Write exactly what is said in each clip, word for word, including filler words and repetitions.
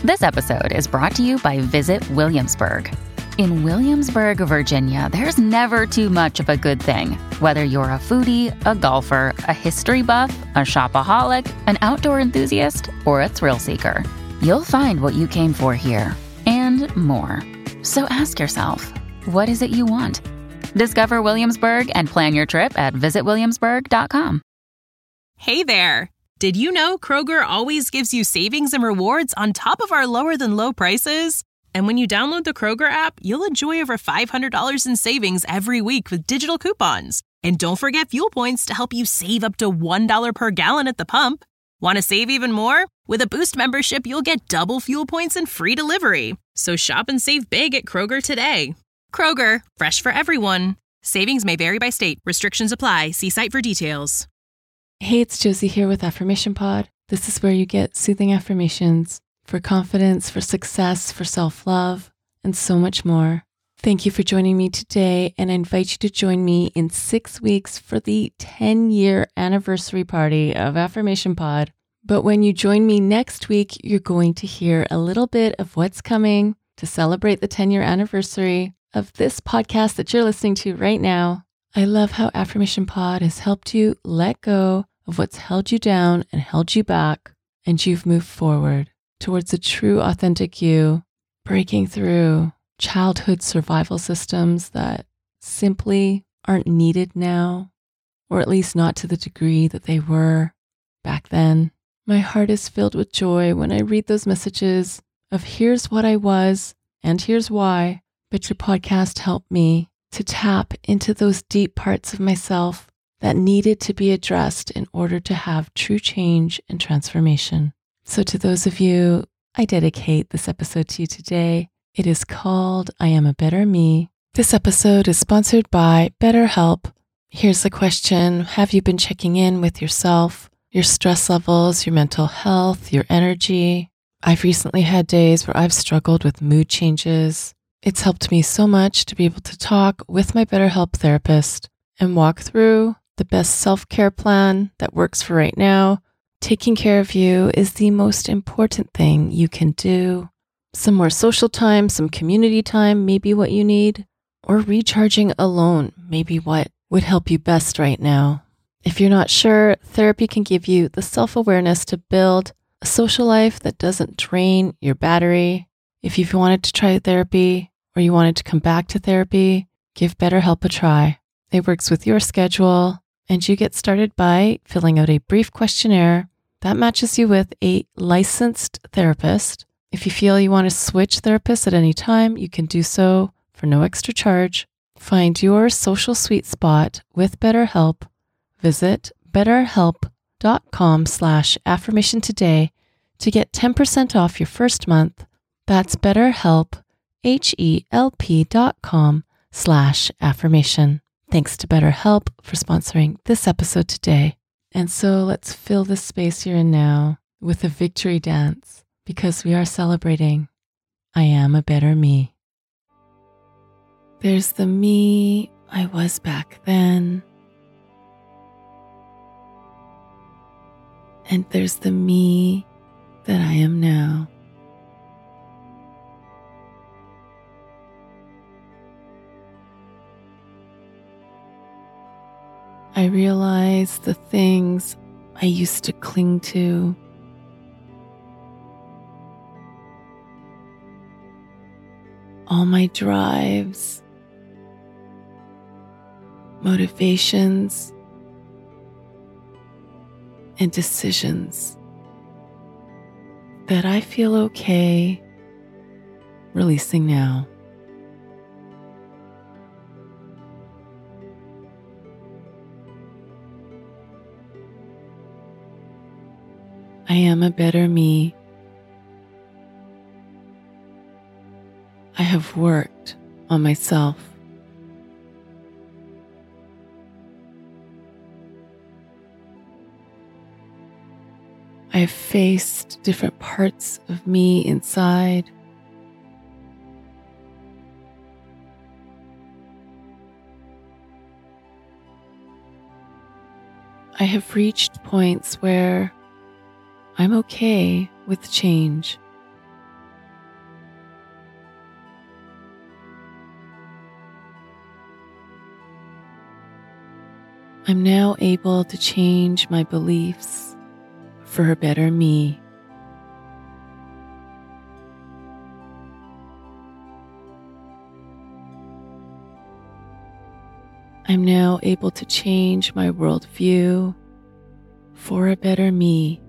This episode is brought to you by Visit Williamsburg. In Williamsburg, Virginia, there's never too much of a good thing. Whether you're a foodie, a golfer, a history buff, a shopaholic, an outdoor enthusiast, or a thrill seeker, you'll find what you came for here and more. So ask yourself, what is it you want? Discover Williamsburg and plan your trip at visit williamsburg dot com. Hey there! Did you know Kroger always gives you savings and rewards on top of our lower-than-low prices? And when you download the Kroger app, you'll enjoy over five hundred dollars in savings every week with digital coupons. And don't forget fuel points to help you save up to one dollar per gallon at the pump. Want to save even more? With a Boost membership, you'll get double fuel points and free delivery. So shop and save big at Kroger today. Kroger, fresh for everyone. Savings may vary by state. Restrictions apply. See site for details. Hey, it's Josie here with Affirmation Pod. This is where you get soothing affirmations for confidence, for success, for self-love, and so much more. Thank you for joining me today, and I invite you to join me in six weeks for the ten-year anniversary party of Affirmation Pod. But when you join me next week, you're going to hear a little bit of what's coming to celebrate the ten-year anniversary of this podcast that you're listening to right now. I love how Affirmation Pod has helped you let go of what's held you down and held you back, and you've moved forward towards a true, authentic you, breaking through childhood survival systems that simply aren't needed now, or at least not to the degree that they were back then. My heart is filled with joy when I read those messages of here's what I was and here's why, but your podcast helped me to tap into those deep parts of myself that needed to be addressed in order to have true change and transformation. So to those of you, I dedicate this episode to you today. It is called I Am a Better Me. This episode is sponsored by BetterHelp. Here's the question. Have you been checking in with yourself, your stress levels, your mental health, your energy? I've recently had days where I've struggled with mood changes. It's helped me so much to be able to talk with my BetterHelp therapist and walk through the best self-care plan that works for right now. Taking care of you is the most important thing you can do. Some more social time, some community time, maybe what you need, or recharging alone, maybe what would help you best right now. If you're not sure, therapy can give you the self-awareness to build a social life that doesn't drain your battery. If you've wanted to try therapy or you wanted to come back to therapy, give BetterHelp a try. It works with your schedule, and you get started by filling out a brief questionnaire that matches you with a licensed therapist. If you feel you want to switch therapists at any time, you can do so for no extra charge. Find your social sweet spot with BetterHelp. Visit betterhelp.com slash affirmation today to get ten percent off your first month. That's BetterHelp, H-E-L-P dot com slash affirmation. Thanks to BetterHelp for sponsoring this episode today. And so let's fill this space here and now with a victory dance because we are celebrating I Am a Better Me. There's the me I was back then. And there's the me that I am now. I realize the things I used to cling to, all my drives, motivations, and decisions that I feel okay releasing now. I am a better me. I have worked on myself. I have faced different parts of me inside. I have reached points where I'm okay with change. I'm now able to change my beliefs for a better me. I'm now able to change my worldview for a better me.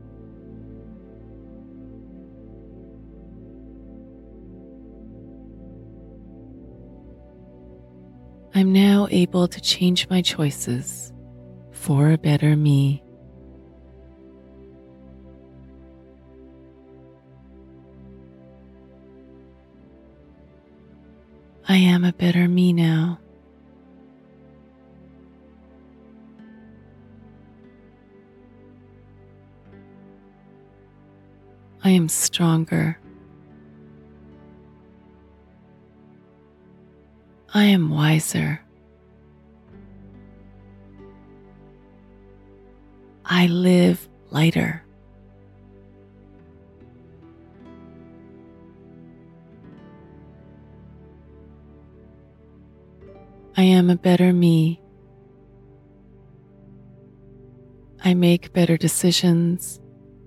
I'm now able to change my choices for a better me. I am a better me now. I am stronger. I am wiser. I live lighter. I am a better me. I make better decisions.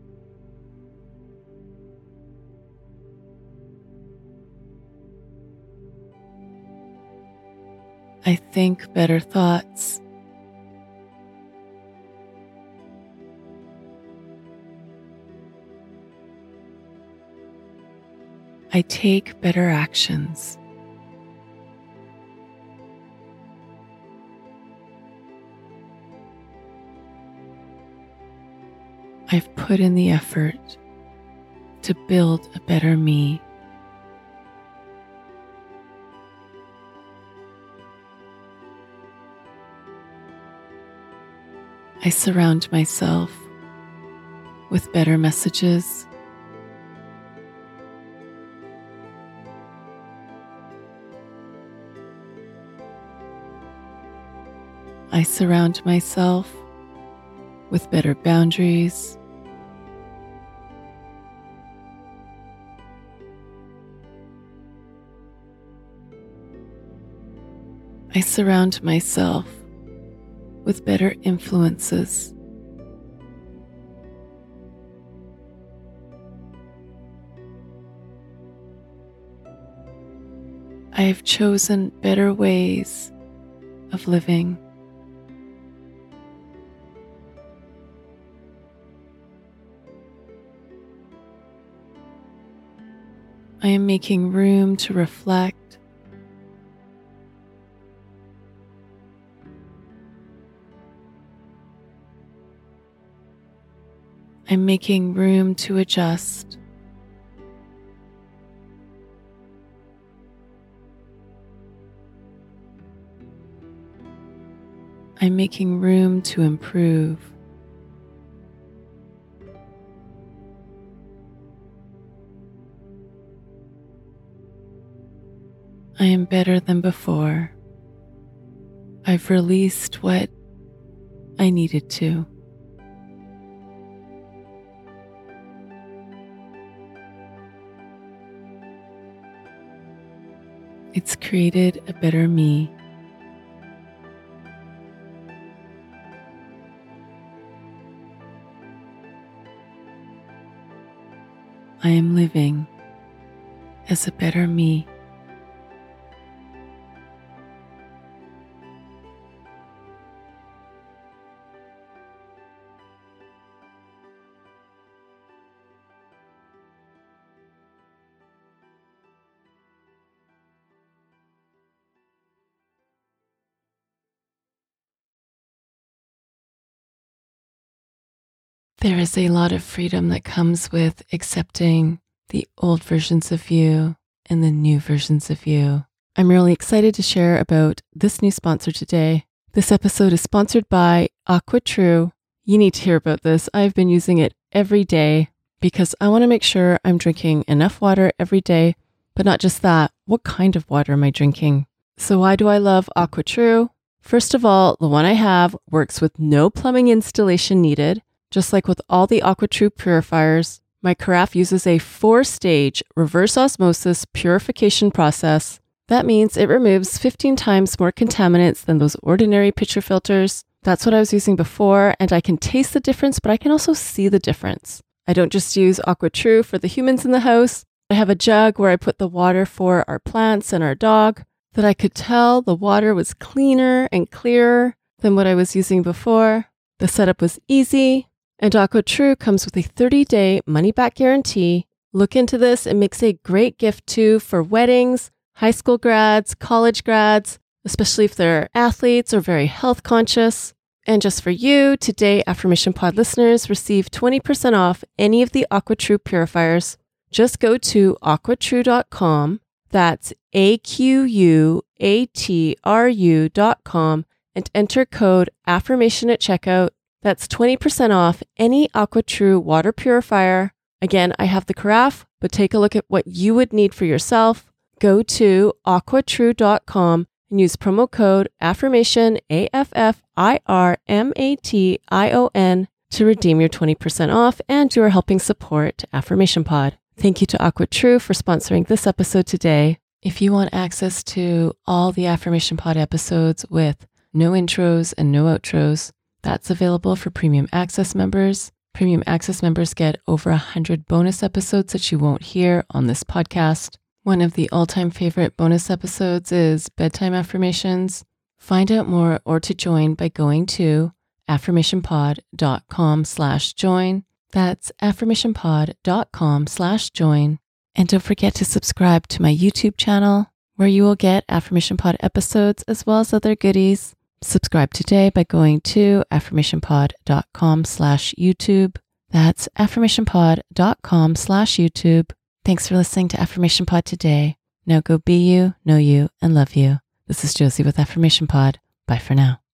I think better thoughts. I take better actions. I've put in the effort to build a better me. I surround myself with better messages. I surround myself with better boundaries. I surround myself with better influences. I have chosen better ways of living. I am making room to reflect. I'm making room to adjust. I'm making room to improve. I am better than before. I've released what I needed to. It's created a better me. I am living as a better me. There is a lot of freedom that comes with accepting the old versions of you and the new versions of you. I'm really excited to share about this new sponsor today. This episode is sponsored by AquaTrue. You need to hear about this. I've been using it every day because I want to make sure I'm drinking enough water every day, but not just that. What kind of water am I drinking? So why do I love AquaTrue? First of all, the one I have works with no plumbing installation needed. Just like with all the AquaTrue purifiers, my carafe uses a four-stage reverse osmosis purification process. That means it removes fifteen times more contaminants than those ordinary pitcher filters. That's what I was using before, and I can taste the difference, but I can also see the difference. I don't just use AquaTrue for the humans in the house. I have a jug where I put the water for our plants and our dog, that I could tell the water was cleaner and clearer than what I was using before. The setup was easy, and AquaTrue comes with a thirty-day money-back guarantee. Look into this. It makes a great gift too for weddings, high school grads, college grads, especially if they're athletes or very health conscious. And just for you, today Affirmation Pod listeners receive twenty percent off any of the AquaTrue purifiers. Just go to aqua true dot com. That's A Q U A T R U dot com and enter code affirmation at checkout. That's twenty percent off any AquaTrue water purifier. Again, I have the carafe, but take a look at what you would need for yourself. Go to aqua true dot com and use promo code affirmation, A F F I R M A T I O N, to redeem your twenty percent off, and you are helping support Affirmation Pod. Thank you to AquaTrue for sponsoring this episode today. If you want access to all the Affirmation Pod episodes with no intros and no outros, that's available for Premium Access members. Premium Access members get over one hundred bonus episodes that you won't hear on this podcast. One of the all-time favorite bonus episodes is Bedtime Affirmations. Find out more or to join by going to affirmationpod.com slash join. That's affirmationpod.com slash join. And don't forget to subscribe to my YouTube channel, where you will get Affirmation Pod episodes as well as other goodies. Subscribe today by going to affirmationpod.com slash YouTube. That's affirmationpod.com slash YouTube. Thanks for listening to Affirmation Pod today. Now go be you, know you, and love you. This is Josie with Affirmation Pod. Bye for now.